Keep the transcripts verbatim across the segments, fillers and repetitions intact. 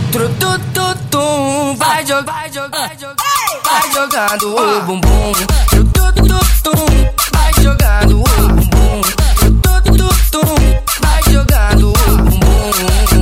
Trutututum, vai jogar, vai jogar, vai jogar, vai jogando o bumbum. Trutututum, vai jogando o bumbum. Trutututum, vai jogando o bumbum.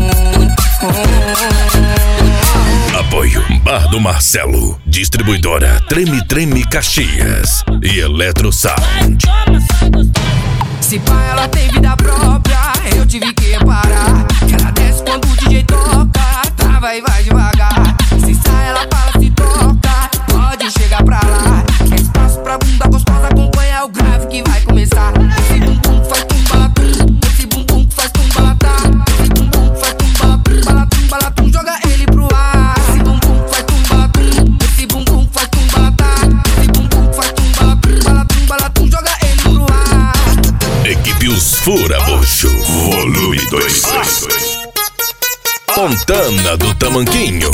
Apoio Bar do Marcelo, distribuidora Treme Treme Caxias e Eletro Sound. Se pá, ela tem vida própria, eu tive que parar. Que ela desce quando o D J toca, trava e vai devagar. Se sai, ela fala, se toca, pode chegar pra lá. É espaço pra bunda gostosa, acompanha o grave que vai começar. Esse bumbum faz tum balatum, esse bumbum faz tum balatá. Esse bumbum faz tum balatum, balatum, balatum, joga ele pro ar. Esse bumbum faz tum balatum, esse bumbum faz tum balatá. Esse bumbum faz tum balatum, balatum, balatum, joga ele pro ar. Equipe Os Fura Bucho, volume dois. Fontana do Tamanquinho.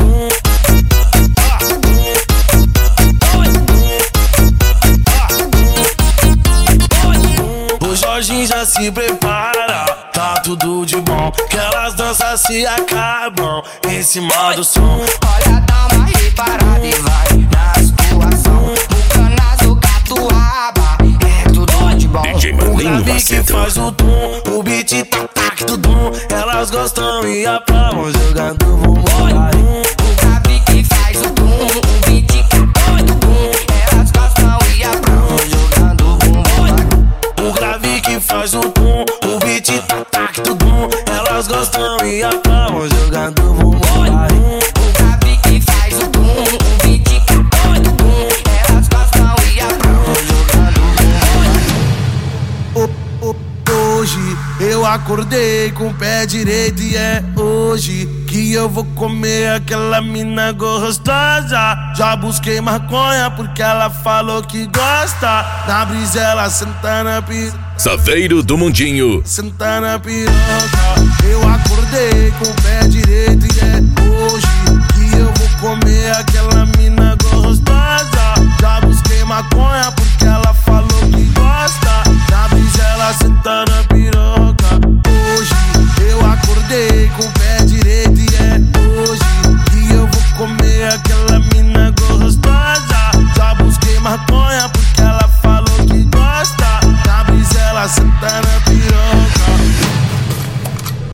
O Jorginho já se prepara, tá tudo de bom. Que elas danças se acabam em cima do som. Olha, dá uma reparada e vai na situação. O canazo, catuaba, é tudo de bom. D J Maninho Macedo. Faz o tom, o beat tá tac tudum. Elas gostam e aplaudem jogando bumbum. O grave que faz o tum, o beat que faz o tum. Elas gostam e aplaudem jogando bumbum. O grave que faz o tom, o beat tá tac tudum. Elas gostam e aplaudem jogando bumbum. O grave que faz o tum, o beat que faz o tum. Elas gostam e aplaudem jogando bumbum. Hoje eu acordei com o pé direito e é hoje que eu vou comer aquela mina gostosa. Já busquei maconha porque ela falou que gosta. Na brisa ela senta na piroca, Saveiro do Mundinho. senta na piroca. Eu acordei com o pé direito e é hoje que eu vou comer aquela mina